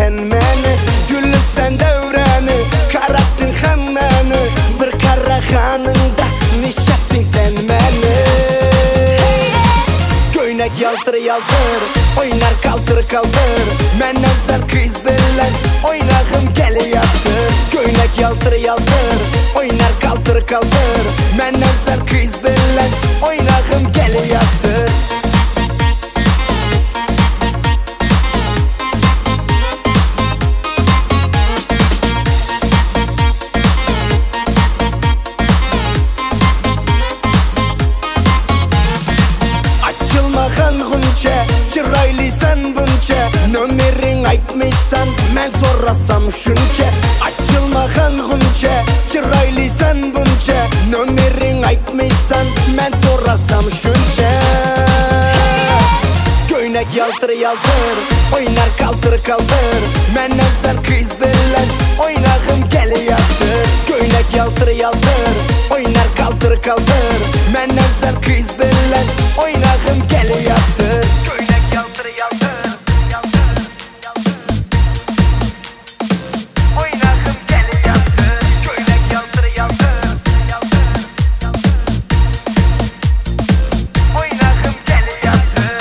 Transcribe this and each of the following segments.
sen meni, gülü sen devreni, karattın hemmeni, bir karahanında nişattin sen meni. Köynek yaltır yaltır, oynar kaltır kaltır, men afzal kız bilen oynağım geliyattır. Köynek yaltır yaltır, oynar kaltır kaltır, men afzal kız bilen oynağım geliyattır. Açılmagan gunca, çıraylısan bunca, nömerin aytmaysan men sorasam şunca. Açılmagan gunca, çıraylısan bunca, nömerin aytmaysan men sorasam şunca. Köynek yaltır yaltır, oynar kaltır kaltır, men afzal kız bilen oynağım geliyattır. Köynek yaltır yaltır, oynar kaltır kaltır, men afzal kız bilen oynağım geliyattır. Köynek yaltır yaltır, yaltır, yaltır, oynağım geliyattır. Köynek yaltır yaltır, yaltır, yaltır, oynağım geliyattır.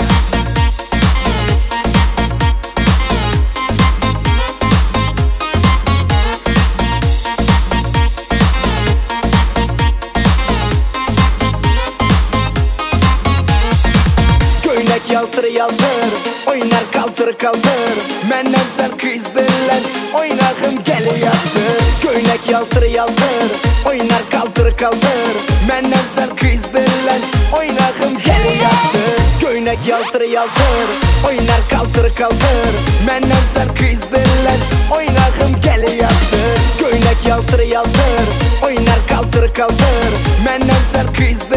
Köynek yaltır yaltır, oynar kaltır kaltır, men afzal kız bilen oynağım geliyattır. Köynek yaltır yaltır, oynar kaltır kaltır, men afzal kız bilen oynağım geliyattır. Köynek yaltır yaltır, oynar kaltır kaltır, men afzal kız bilen oynağım geliyattır. Köynek yaltır yaltır, oynar kaltır kaltır, men afzal kız bilen